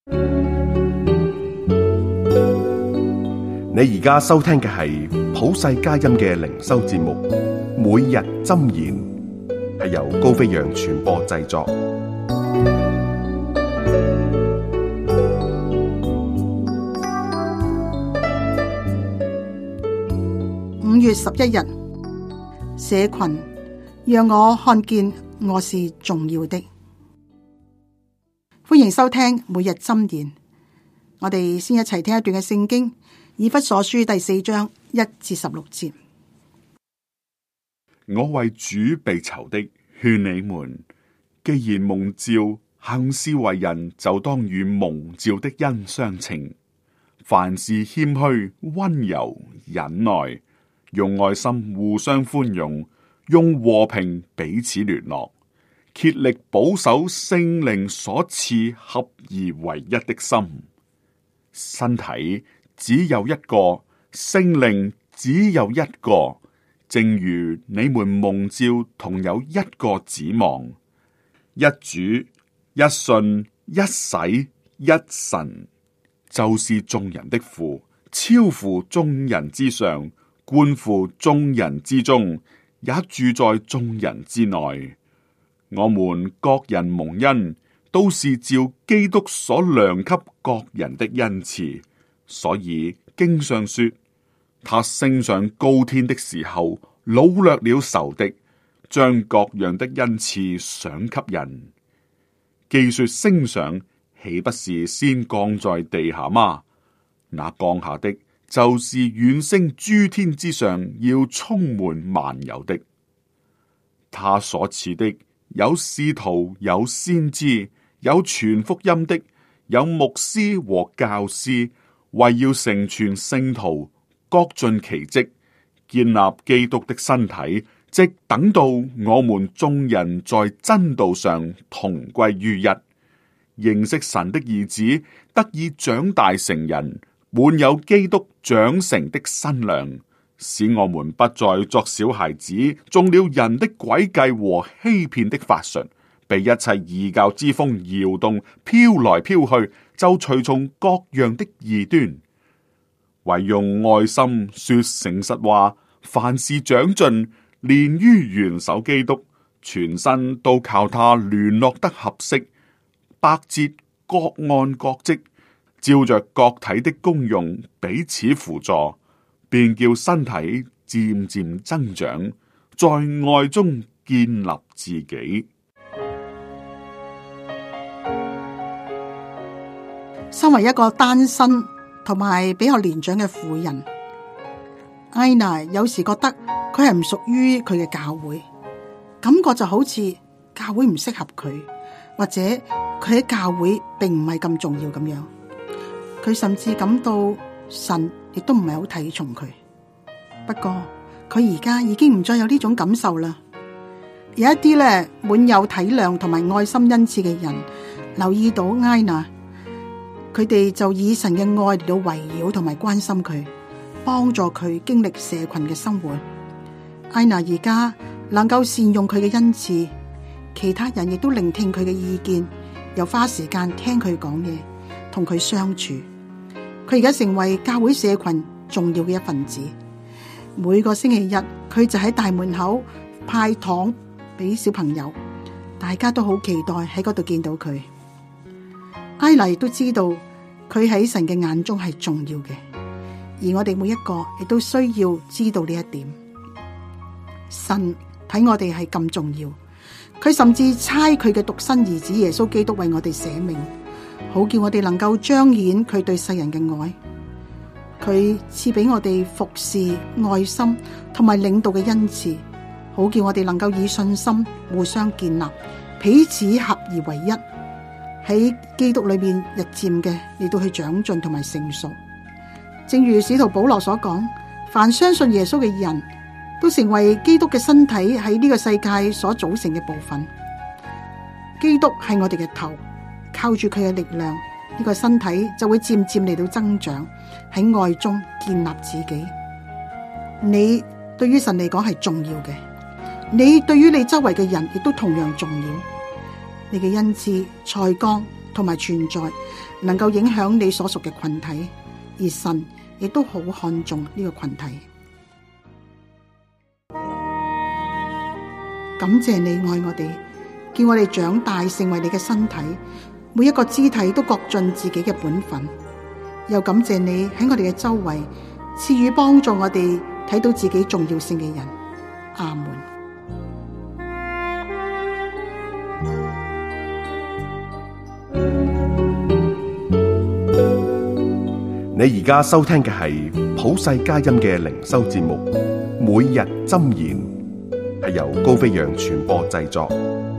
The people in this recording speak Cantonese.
你而家收聽嘅係普世佳音嘅靈修節目，每日箴言，係由高飛揚傳播製作。 5月11日，社群讓我看見我是重要的。歡迎收聽每日箴言。我哋先一齊聽一段嘅聖經，以弗所書第4章1至16節。 我為主被囚的，勸你們，既然蒙召，行事為人，就當與蒙召的恩相稱。凡事謙虛、溫柔、忍耐，用愛心互相寬容，用和平彼此聯絡，竭力保守聖靈所賜合而為一的心。身體只有一個，聖靈只有一個，正如你們蒙召同有一個指望，一主、一信、一洗、一神，就是眾人的父，超乎眾人之上，觀乎眾人之中，也住在眾人之內。我們各人蒙恩，都是照基督所量給各人的恩賜。所以經上說，他升上高天的時候，擄掠了仇敵，將各樣的恩賜賞給人。既說升上，豈不是先降在地下嗎？那降下的，就是遠升諸天之上，要充滿萬有的。他所賜的，有使徒，有先知，有傳福音的，有牧師和教師，為要成全聖徒，各盡其職，建立基督的身體，直等到我們眾人在真道上同歸於一，認識神的兒子，得以長大成人，滿有基督長成的身量，使我們不再作小孩子，中了人的詭計和欺騙的法術，被一切異教之風搖動，飄來飄去，就隨從各樣的異端。唯用愛心說誠實話，凡事長進，連於元首基督，全身都靠他聯絡得合適，百節各按各職，照着各體的功用彼此輔助，便叫身體漸漸增長，在愛中建立自己。 身為一個單身同埋比較年長嘅婦人，艾娜有時覺得佢係唔屬於佢嘅教會，感覺就好似教會唔適合佢，或者佢喺教會並唔係咁重要咁樣。佢甚至感到神亦都唔係好睇重佢。不過佢而家已經唔再有呢種感受啦。有一啲咧滿有體諒同埋愛心恩賜嘅人留意到艾娜，佢哋就以神嘅愛嚟到圍繞同埋關心佢，幫助佢經歷社群嘅生活。艾娜而家能夠善用佢嘅恩賜，其他人亦都聆聽佢嘅意見，又花時間聽佢講嘢，同佢相處。佢而家成為教會社群重要嘅一份子。每個星期日，佢就喺大門口派糖俾小朋友，大家都好期待喺嗰度見到佢。艾娜亦都知道佢喺神嘅眼中係重要嘅，而我哋每一個亦都需要知道呢一點。神睇我哋係咁重要，佢甚至差佢嘅獨生兒子耶穌基督為我哋捨命，好叫我哋能夠彰顯佢對世人嘅愛。佢賜俾我哋服侍、愛心同埋領導嘅恩賜，好叫我哋能夠以信心互相建立，彼此合而為一，喺基督裏面日漸嘅嚟到去長進同埋成熟。正如使徒保羅所講，凡相信耶穌嘅人都成為基督嘅身體，喺呢個世界所組成嘅部分。基督係我哋嘅頭，靠住佢嘅力量，呢個身體就會漸漸嚟到增長，喺愛中建立自己。你對於神嚟講係重要嘅，你對於你周圍嘅人亦都同樣重要。你嘅恩賜、才幹同埋存在，能夠影響你所屬嘅群體，而神亦都好看重呢個群體。感謝你愛我哋，叫我哋長大成為你嘅身體，每一個肢體都各盡自己嘅本分。又感謝你喺我哋嘅周圍賜予幫助我哋睇到自己重要性嘅人。阿門。 你而家收聽嘅係普世佳音嘅靈修節目《每日箴言》，係由高飛揚傳播製作。